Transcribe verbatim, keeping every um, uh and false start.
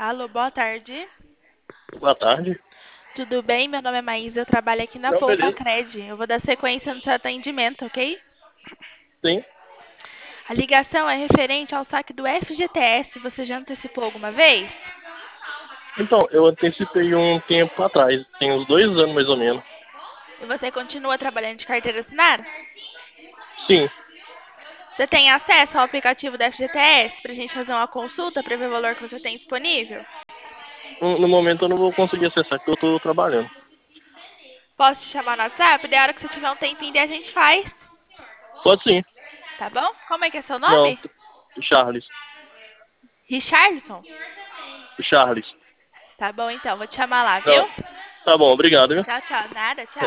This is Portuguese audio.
Alô, boa tarde. Boa tarde. Tudo bem? Meu nome é Maísa, eu trabalho aqui na Não, Poupa beleza. Cred. Eu vou dar sequência no seu atendimento, ok? Sim. A ligação é referente ao saque do F G T S. Você já antecipou alguma vez? Então, eu antecipei um tempo atrás, tem uns dois anos mais ou menos. E você continua trabalhando de carteira assinada? Sim. Você tem acesso ao aplicativo do F G T S para a gente fazer uma consulta para ver o valor que você tem disponível? No, no momento eu não vou conseguir acessar porque eu tô trabalhando. Posso te chamar no WhatsApp? Da hora que você tiver um tempinho, daí a gente faz. Pode sim. Tá bom? Como é que é seu Não, nome? Charles. Richardson? Charles. Tá bom então, vou te chamar lá, viu? Não. Tá bom, obrigado, viu? Tchau, tchau. Nada, tchau.